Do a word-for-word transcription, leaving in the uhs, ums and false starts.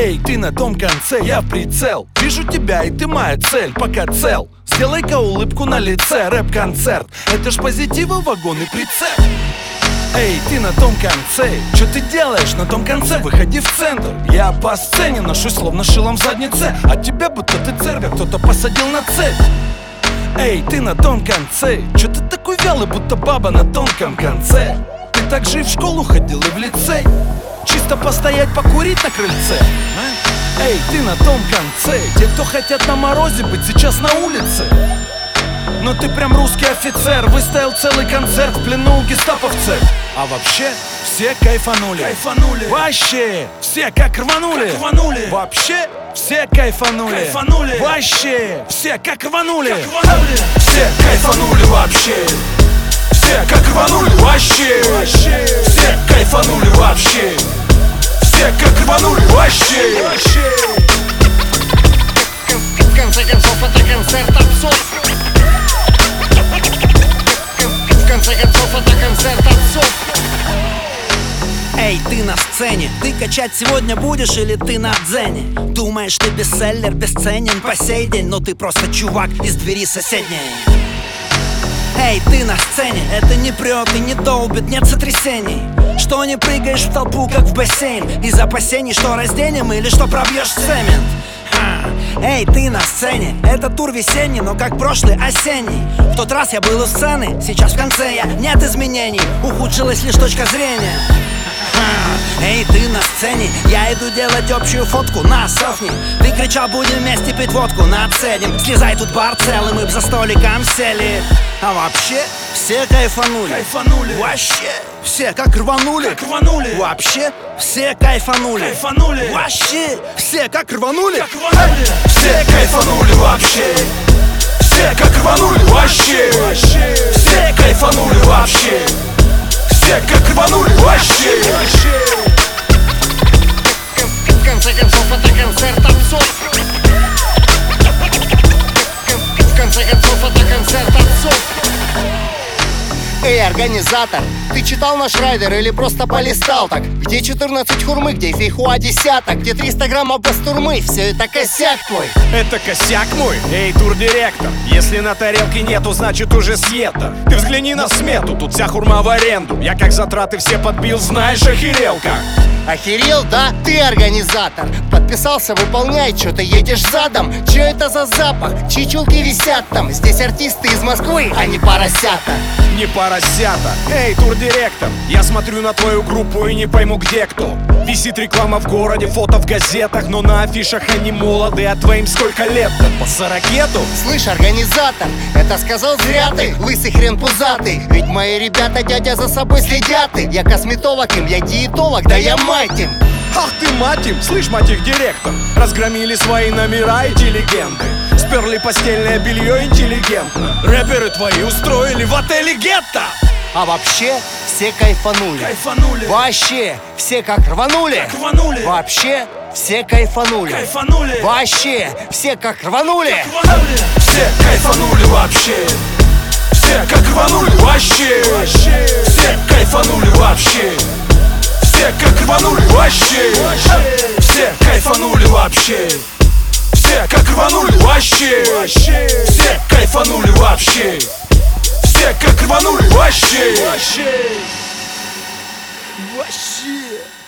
Эй, ты на том конце, я в прицел. Вижу тебя, и ты моя цель, пока цел. Сделай-ка улыбку на лице, рэп-концерт. Это ж позитива, вагон и прицеп. Эй, ты на том конце, что ты делаешь на том конце? Выходи в центр. Я по сцене ношусь словно шилом в заднице, а тебя будто ты цербер, кто-то посадил на цепь. Эй, ты на том конце, что ты такой вялый, будто баба на тонком конце? Ты так же и в школу ходил, и в лицей. Чисто постоять, покурить на крыльце. Эй, ты на том конце, те, кто хотят на морозе быть сейчас на улице. Но ты прям русский офицер, выставил целый концерт в плену у гестаповцев. А вообще все кайфанули, кайфанули. Вообще все как рванули, как рванули. Вообще все кайфанули, кайфанули. Вообще все как рванули, как рванули. Все кайфанули вообще. Все как рванули вообще. Вообще все кайфанули вообще. Все как рванули вообще. Вообще. В конце концов это концерт отцов. В конце концов это концерт отцов. Эй, ты на сцене, ты качать сегодня будешь или ты на дзене? Думаешь, ты бестселлер, бесценен по сей день, но ты просто чувак из двери соседней. Эй, ты на сцене, это не прет и не долбит, нет сотрясений. Что не прыгаешь в толпу, как в бассейн, из опасений, что разденем или что пробьешь цемент. Эй, ты на сцене, это тур весенний, но как прошлый осенний. В тот раз я был у сцены, сейчас в конце я, нет изменений, ухудшилась лишь точка зрения. Эй, ты на сцене, я иду делать общую фотку на селфи. Ты кричал, будем вместе пить водку, нацедим. Слезай, тут бар целый, мы б за столиком сели. А вообще все кайфанули, кайфанули. Вообще все как рванули, как рванули. Вообще все кайфанули, кайфанули. Вообще все как рванули, как рванули. Все кайфанули вообще. Все как рванули вообще. Вообще все кайфанули вообще. Все как рванули вообще. В конце концов это концерт отцов. В конце концов это концерт отцов. Эй, организатор, ты читал наш райдер или просто полистал так? Где четырнадцать хурмы, где фейхуа десяток? Где триста граммов бастурмы? Все это косяк твой. Это косяк мой? Эй, турдиректор, если на тарелке нету, значит уже съето. Ты взгляни на смету, тут вся хурма в аренду. Я как затраты все подбил, знаешь, охерел как. Охерел, да? Ты организатор. Подписался, выполняй, чё ты едешь задом? Чё это за запах? Чичулки висят там. Здесь артисты из Москвы, а не поросята. Не поросята. Эй, турдиректор, я смотрю на твою группу и не пойму, где кто. Висит реклама в городе, фото в газетах, но на афишах они молоды, а твоим сколько лет? По сорокету? Слышь, организатор, это сказал зря ты, лысый хрен пузатый. Ведь мои ребята, дядя, за собой следят. Я косметолог им, я диетолог, да я мать им. Ах ты, мать им! Слышь, мать их, директор, разгромили свои номера эти легенды. Сперли постельное белье интеллигентно. Рэперы твои устроили в отеле гетто. А вообще все кайфанули, кайфанули. Вообще все как рванули, как рванули. Вообще все кайфанули, кайфанули. Вообще все как рванули, как рванули. Все кайфанули вообще. Все как рванули вообще. Вообще все кайфанули вообще. Все как рванули вообще. Все кайфанули вообще. Все как рванули вообще. Все кайфанули вообще. Все как рванули вообще. Вообще. Вообще.